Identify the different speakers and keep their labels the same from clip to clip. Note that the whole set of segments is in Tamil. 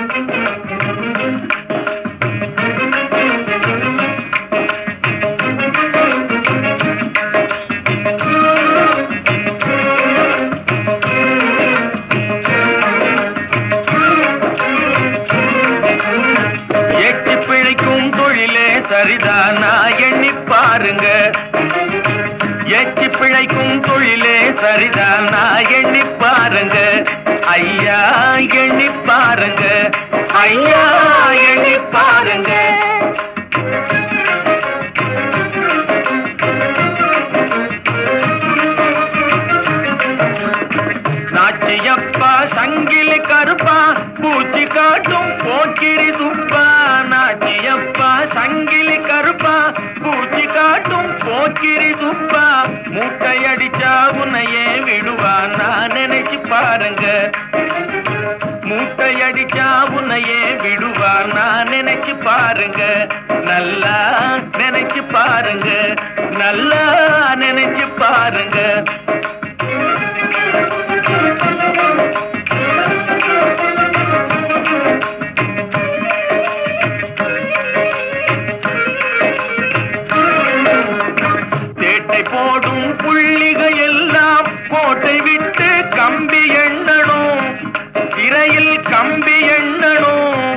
Speaker 1: சரிதானா எண்ணி பாருங்க. எச்சி பிழைக்கும் தொழிலே சரிதானா எண்ணி பாருங்க. ஐயா எண்ணி பாருங்க. ஐயா எண்ணி பாருங்க. நாச்சியப்பா சங்கிலி கருப்பா பூச்சி காட்டும் போக்கிரி துப்பா. நாச்சியப்பா சங்கிலி கருப்பா பூச்சி காட்டும் போக்கிரி துப்பா. மூட்டையடிச்சா உன்னையே விடுவா நான் நினைச்சு பாருங்க. மூட்டையடிச்சா உன்னையே விடுவா நான் நினைச்சு பாருங்க. நல்லா நினைச்சு பாருங்க. நல்லா நினைச்சு பாருங்க. போடும் புள்ளிகள் எல்லாம் கோட்டை விட்டு கம்பி எண்ணணும். திரையில் கம்பி எண்ணணும்.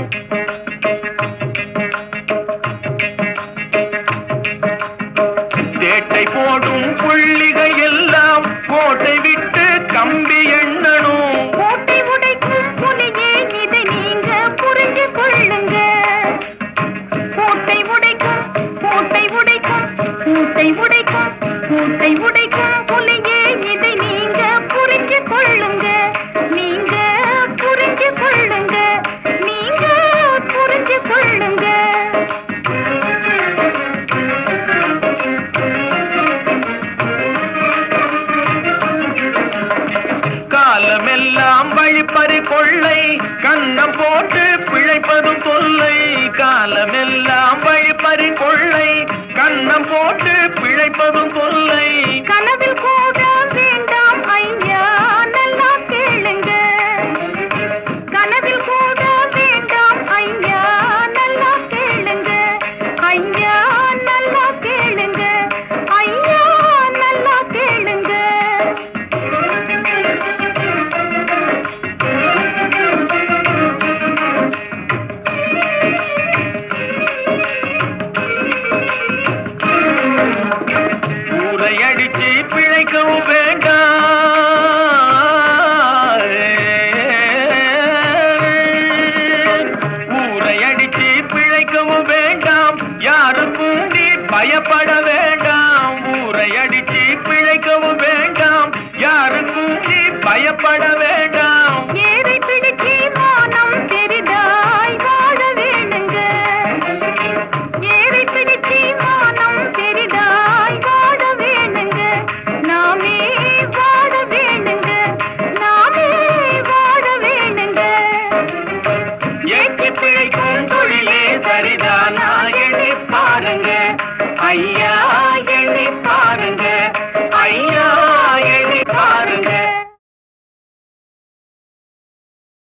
Speaker 1: தேட்டை போடும் புள்ளிகள் எல்லாம் கோட்டை விட்டு கம்பி எண்ணணும்.
Speaker 2: கோட்டை உடைக்கும் புலியே இதை நீங்க புரிஞ்சு கொள்ளுங்க. கோட்டை உடைக்கும் கோட்டை உடைக்கும் கோட்டை உடைக்கும் கோட்டை உடைக்கும் புலியே இதை நீங்க புரிஞ்சு கொள்ளுங்க. நீங்க புரிஞ்சு கொள்ளுங்க. நீங்க புரிஞ்சு கொள்ளுங்க.
Speaker 1: காலமெல்லாம் வழிப்பறி கொள்ளை கண்ணம் போட்டு பிழைப்பதும் தொல்லை. காலமெல்லாம் வழிப்பறி கொள்ளை கண்ணம் போட்டு பிழைப்பதும் தொல்லை.
Speaker 2: கனவில் கூட வேண்டாம் ஐயா நல்லா கேளுங்க. கனவில் கூட வேண்டாம் ஐயா நல்லா கேளுங்க. ஐயா நல்லா கேளுங்க. ஐயா நல்லா கேளுங்க.
Speaker 1: ஊரையடிச்சு பிழைக்கவும் வேண்டாம். ஊரையடிச்சு பிழைக்கவும் வேண்டாம். யாருக்கும் நீ பயப்பட வேண்டாம். ஊரையடிச்சு பிழைக்கவும் வேண்டாம். யாருக்கும் நீ பயப்பட வேண்டாம்.
Speaker 2: ஏரை பிடிச்சி மானம் பெரிதாய் வாழ வேணுங்க. ஏரை பிடிச்சி மானம் பெரிதாய் வாழ வேணுங்க. நாமே வாழ வேணுங்க. நாமே வாழ வேணுங்க.
Speaker 1: எச்சி பிழைக்கும் தொழிலே சரிதானா எண்ணி பாருங்க. ஐயா